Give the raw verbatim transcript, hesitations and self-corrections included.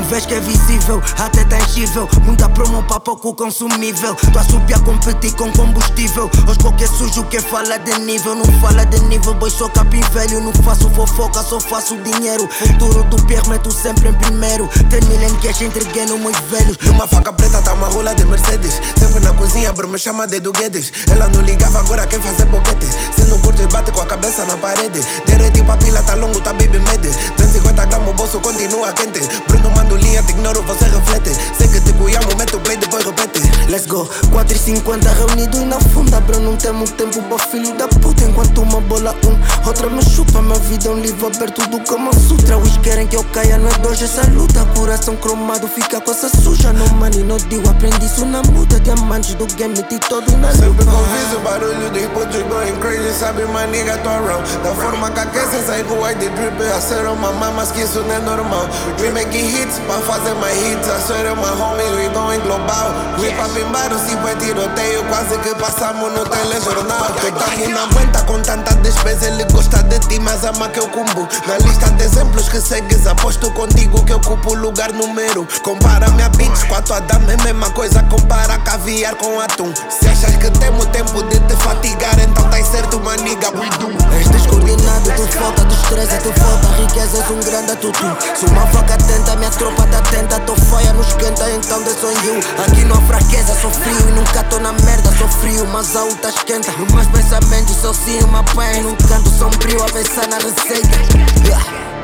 vês que é visível, até tangível. Muita promo para pouco consumível. Tô a subir a competir com combustível. Os qualquer sujo que fala de nível. Não fala de nível, boy, sou capim velho. Não faço fofoca, só faço dinheiro. Futuro do Pierre, meto sempre em primeiro. Ten mil em cash, entreguei no meus velhos. Numa faca preta tá uma rola de Mercedes. Sempre na cozinha, bro, me chama de Guedes. Ela não ligava, agora quem fazer boquete. Se não curte, bate com a cabeça na parede. Derrete pra pila, tá longo, tá baby mede. Tem cinquenta gramas, o bolso continua quente. Bruno mando linha, te ignoro, você reflete. Sei que te cuiamo, meto play, depois repete. Let's go, quatro e cinquenta reunidos na funda, bro, não temos tempo pra filho da puta. Enquanto uma bola um, outra me chupa. Minha vida é um livro aberto do Kama Sutra. Os querem que eu caia, não é dois, essa luta. Coração cromado, fica com essa suja. No money, não digo, aprendi isso na muda. Diamantes do game, te todo na luta. Sempre conviso o barulho de putos going crazy. Sabe, my nigga, tô around. Da forma que aquece, sai com white drip. A ser uma mama, mas que isso não é normal. We making hits, pra fazer mais hits. A ser uma homie, we going global. We papim baro, se foi tiroteio. Quase que passamos no telejornal. Tu tamo na aguenta com tanta despesa. Ele gosta de ti, mas ama que eu cumbo. Na lista de exemplos que segues, aposto contigo que eu ocupo o lugar número. Compara minha bitch com a tua dama, é mesma coisa. Compara caviar com atum. Se achas que temos tempo de te fatigar, então tá certo, maniga. És descoordenado, tu falta do estresse, tu falta riqueza, és um grande tutu. Sou uma vaca atenta, minha tropa tá atenta. Tô foia, não esquenta, então de sonho. Aqui não há fraqueza, sou frio e nunca tô na merda. Sou frio, mas a outra esquenta. Os meus pensamentos sozinho me apanham num canto sombrio a pensar na receita. Yeah.